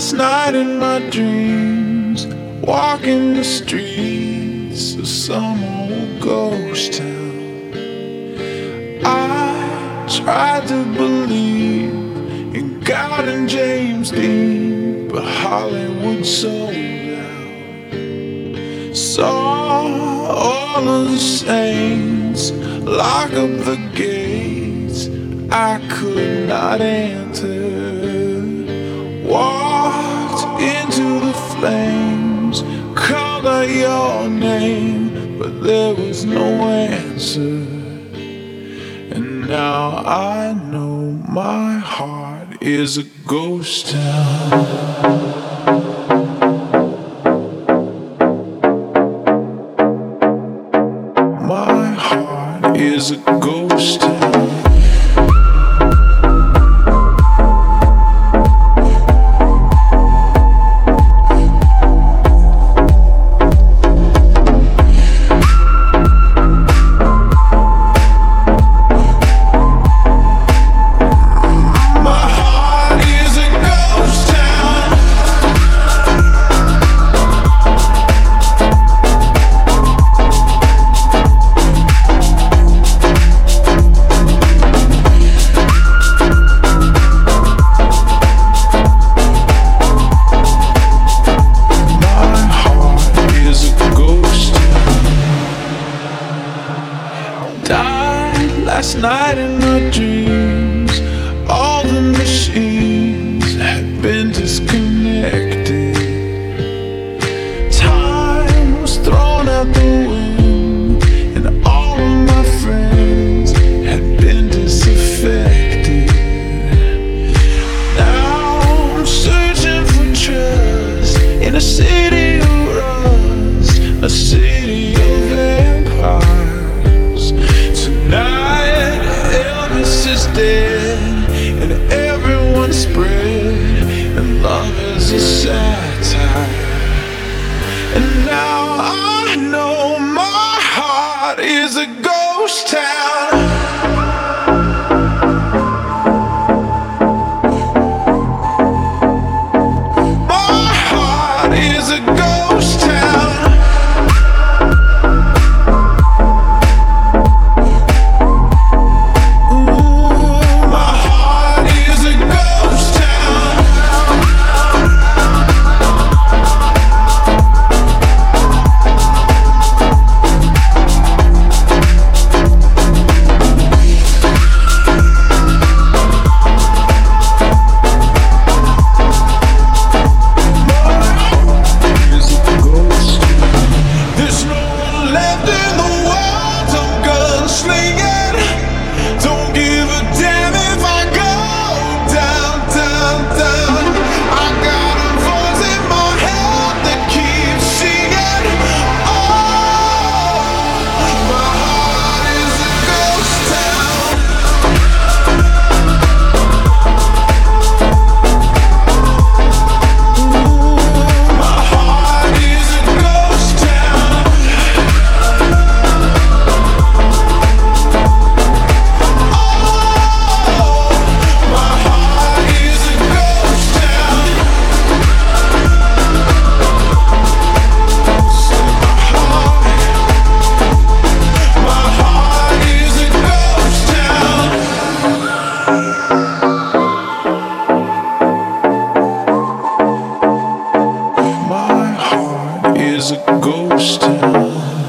last night in my dreams, walking the streets of some old ghost town. I tried to believe in God and James Dean, but Hollywood sold out. Saw all of the saints lock up the gates I could not enter. Walked into the flames, called out your name, but there was no answer. And now I know my heart is a ghost town. My heart is a ghost town. Last night in my dreams, all the machines had been disconnected. Time was thrown out the wind, and all of my friends had been disaffected. Now I'm searching for trust in a city of rust, a city of vampires. Tonight is dead and everyone's spread, and love is a satire. And now I know my heart is a ghost town. My heart is a ghost town. Is a ghost town.